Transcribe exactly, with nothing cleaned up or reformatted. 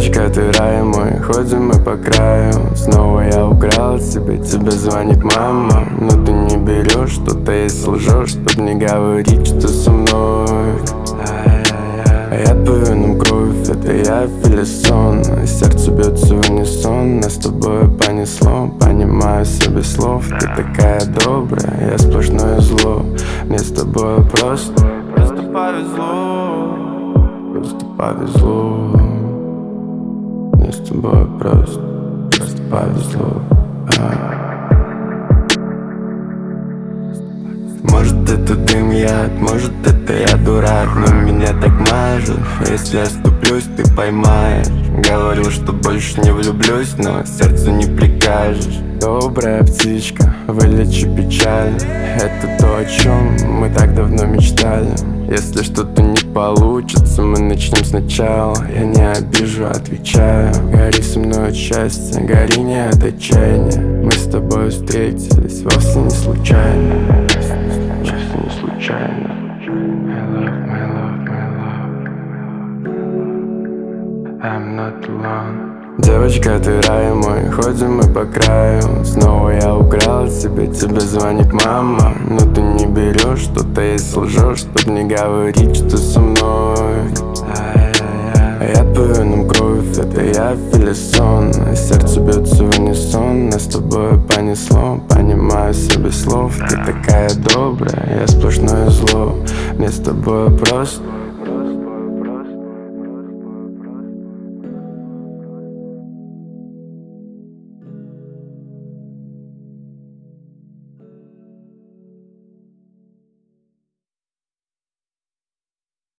Девочка, ты рай мой, ходим мы по краю. Снова я украл тебя, тебе звонит мама. Но ты не берешь, что-то если лжешь, чтобы не говорить, что со мной. А я по венам кровь, это я филисон. Сердце бьется в унисон, нас с тобой понесло. Понимаю себе слов, ты такая добрая, я сплошное зло. Мне с тобой просто, просто повезло. Просто повезло. Мне с тобой просто, просто повезло. а. Может это дым яд, может это я дурак, но меня так мажет. Если оступлюсь, ты поймаешь. Говорил, что больше не влюблюсь, но сердцу не прикажешь. Добрая птичка, вылечи печаль. Это то, о чем мы так давно мечтали. Если что-то не получится, мы начнем сначала. Я не обижу, отвечаю. Гори со мной от счастья, гори не от отчаяния. Мы с тобой встретились вовсе не случайно. Вовсе не случайно. My love, my love, my love. I'm not alone. Девочка, ты рай мой, ходим мы по краю. Снова я украл тебя, тебе звонит мама. Но ты не берешь, что-то если лжешь, чтобы не говорить, что со мной. А я по венам кровь, это я филисон. Сердце бьется в унисон, нас с тобой понесло. Понимаю себе слов, ты такая добрая, я сплошное зло. Мне с тобой просто